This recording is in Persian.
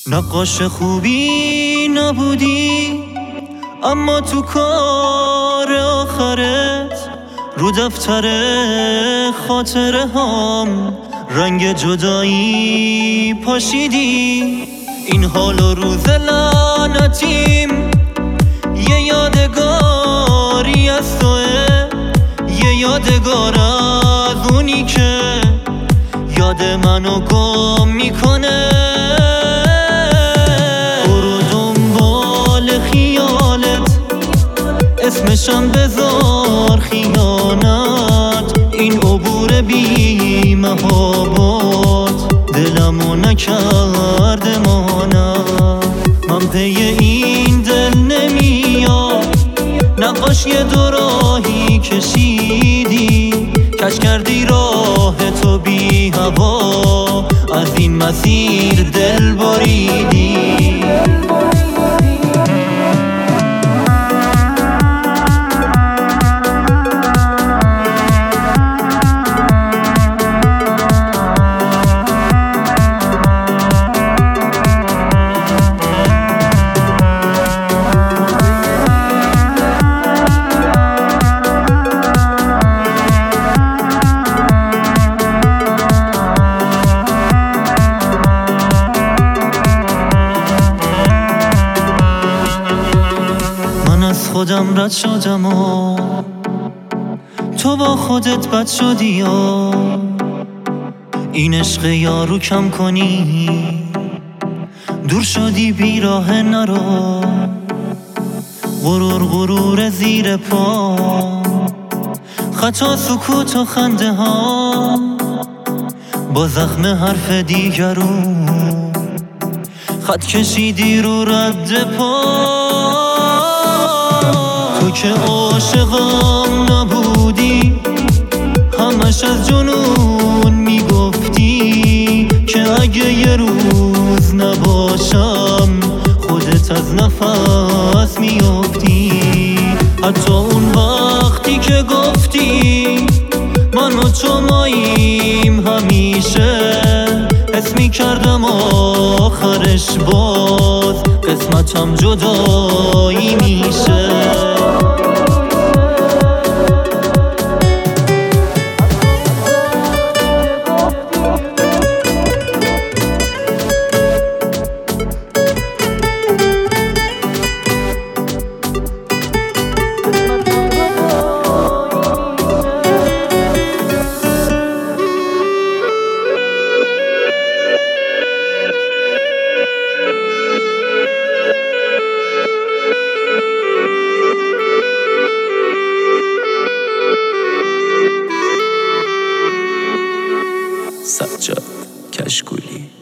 نقاش خوبی نبودی، اما تو کار آخرت رو دفتر خاطره هام رنگ جدایی پاشیدی. این حال و روز لعنتیم یه یادگاری از توه، یه یادگار از اونی که یاد منو گم میکنه. برو دنبال خیالت، اسمشم بذار خیانت. این عبور بی محابات دلمو نکرده مانم. من پی این دل نمیاد، نقاش یه دوراهی کشیدی، کش کردی راه تو بی هوا، از این مسیر دل بریدی. خودم رد شدم و تو با خودت بد شدی و این عشق یارو کم کنی، دور شدی بیراه نرو. غرور زیر پا، خطا سکوت و خنده ها، با زخم حرف دیگرون خط کشیدی رو رد پا. تو که عاشقم نبودی، همش از جنون میگفتی که اگه یه روز نباشم خودت از نفس میافتی. حتی اون وقتی که گفتی من و تو ماییم همیشه، حس میکردم آخرش باز قسمتم جدایی میشه. سجاد کشکولی.